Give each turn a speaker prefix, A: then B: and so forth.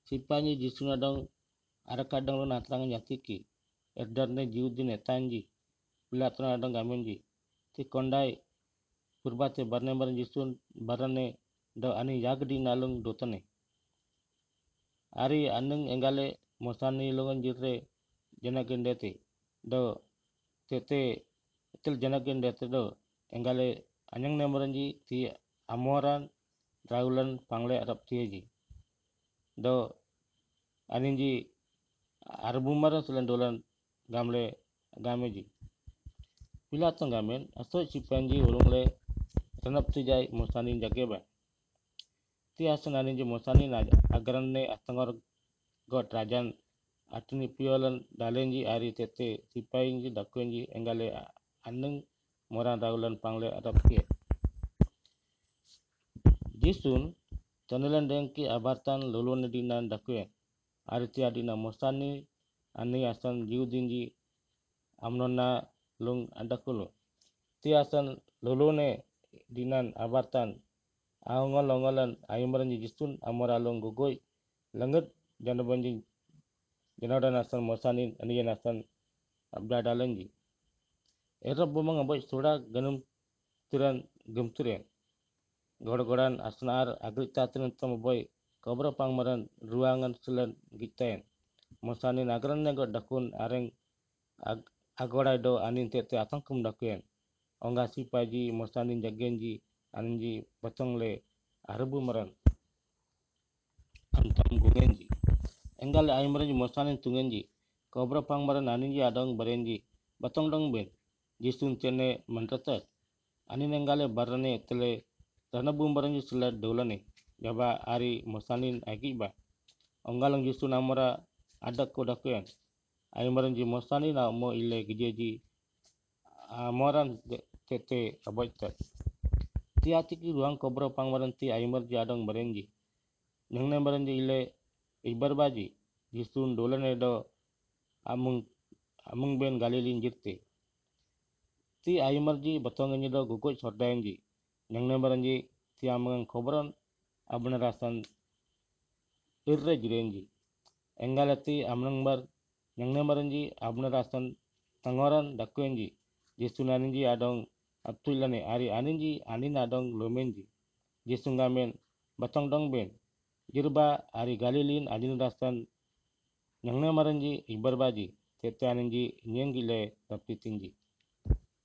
A: sipanji jisuna dong arakadang lo natangan yatiki erdarne jiudin etanji pilatna dong gamenji ti kondai purbate barne baran jisun barane do ani yagdi nalung dotane ari anung engale mosani longan jirre janagendete do tete itil janagendete do engale anyang nemeranji ti amoran raulan pangle arab tieji do aninji arbumaran sulan dolan gamle gameji pilatong gamen aso sipanji ulungle renap tujai mosanin jageba ti asan aninji mosanin agaranne atangor god rajan atini piolan dalenji ari tete sipainji dakuenji engale anung moran raulan pangle arab tie jisun tanelan dengki abartan lulune dinan dakuen ari ti adina mosani ani asan jiudinji amnona lung andakulo ti asan lulune dinan abartan aongol-ongolan ayumaranji jisun amoralong gogoi langet janabanji janodan asan mosanin anian asan abdadalanji erap bumang aboy sura ganum tiran gemturen godan asnar agrita tiran tamaboy kobra pangmaran ruangan sulan gitain mosanin agranne god dakun areng agorai do anin tete atangkum dakuen onga sipaji mosanin jagenji aninji batongle arbu maran antam gungenji enggal aymaranji mosanin tungenji kobra pangmaran aninji adong barenji batong dong ben jisun tene mantatat anin enggale barane tele dana bumbaranji sulat dolane jaba ari mosanin agiba onggalang jisun amora adak ko dakuen aymaranji mosanin mo ile gijeji amoran tete aboitat ti atiki ruang kobra pangmaran ti aymarji adong barenji nangne barenji ile ibarbaji jisun dolane do amung ben galilin jirte ti aymarji batonganji do gugoj sordayanji nangne barenji ti amangang kobron abnarasan irre jirenji engalati amnangbar nangne barenji abnarasan tangoran dakuenji jisun aninji adong abtuilane ari aninji anin adong lomenji jisun gamen batong dong ben jirba ari galilin adin rasan nangne maranji ibarbaji tete aninji nyengile dapitinji